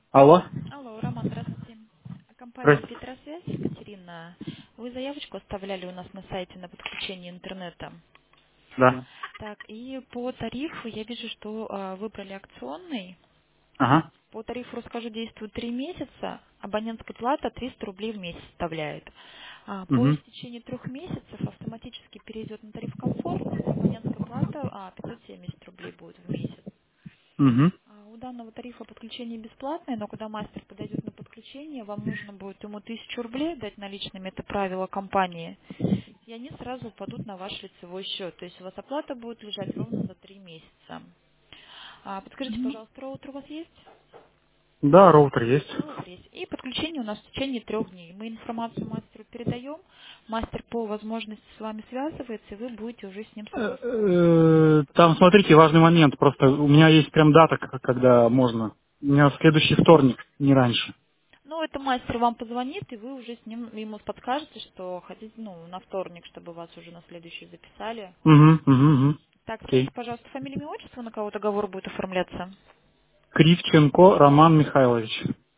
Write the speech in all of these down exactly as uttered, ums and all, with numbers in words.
Алло, Алло, Роман, здравствуйте. Компания здрасте. Петросвязь, Екатерина. Вы заявочку оставляли у нас на сайте на подключение интернета. Да. Так, и по тарифу я вижу, что а, выбрали акционный. Ага. По тарифу расскажу, действует три месяца. Абонентская плата триста рублей в месяц составляет. А, по Угу. истечении трех месяцев автоматически перейдет на тариф комфорт, и абонентская плата а, пятьсот семьдесят рублей будет в месяц. Угу. А, У данного тарифа подключение бесплатное, но когда мастер подойдет на подключение, вам нужно будет ему тысячу рублей дать наличными, это правило компании, и они сразу упадут на ваш лицевой счет. То есть у вас оплата будет лежать ровно за три месяца. А, подскажите, пожалуйста, роутер у вас есть? Да, роутер есть. Роутер есть. И подключение у нас в течение трех дней. Мы информацию мастеру передаем, мастер по возможности с вами связывается, и вы будете уже с ним Э, согласовывать. э, Там, смотрите, важный момент. Просто у меня есть прям дата, к- когда можно. У меня следующий вторник, не раньше. Ну, это мастер вам позвонит, и вы уже с ним ему подскажете, что хотите, ну, на вторник, чтобы вас уже на следующий записали. Угу, угу, угу. Так, скажите, Окей. пожалуйста, фамилия, имя, отчество, на кого договор будет оформляться? Кривченко Роман Михайлович.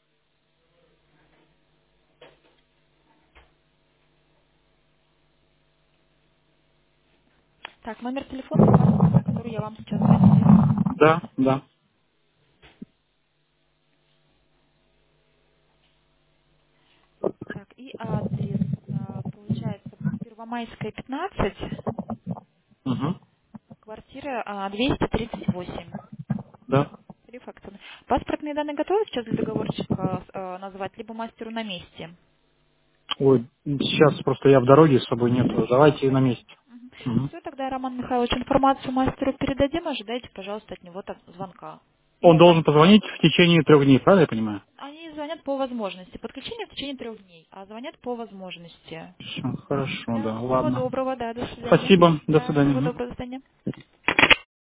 Так, номер телефона указывается, на который я вам сейчас звоню, да? Да, да. Так, и адрес, а, получается, Первомайская, пятнадцать, Угу. квартира а, двести тридцать восемь. Да. Рефакторный. Паспортные данные готовы сейчас для договорчика а, назвать, либо мастеру на месте? Ой, сейчас просто я в дороге, с собой нету. А, Давайте на понятно. месте. Угу. Все, тогда, Роман Михайлович, информацию мастеру передадим, ожидайте, пожалуйста, от него так, звонка. Он должен позвонить в течение трех дней, правильно я понимаю? Они звонят по возможности. Подключение в течение трех дней, а звонят по возможности. Всё, хорошо, Да, да, всего ладно. доброго, да, до свидания. Спасибо, до Да, всего свидания. доброго, до свидания.